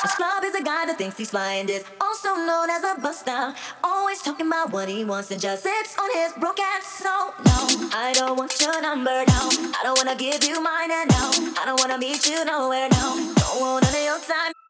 A slob is a guy that thinks he's flying this, also known as a buster. Always talking about what he wants and just sits on his broke ass. So no, I don't want your number now. I don't wanna give you mine and now. I don't wanna meet you nowhere now. Don't want none of your time.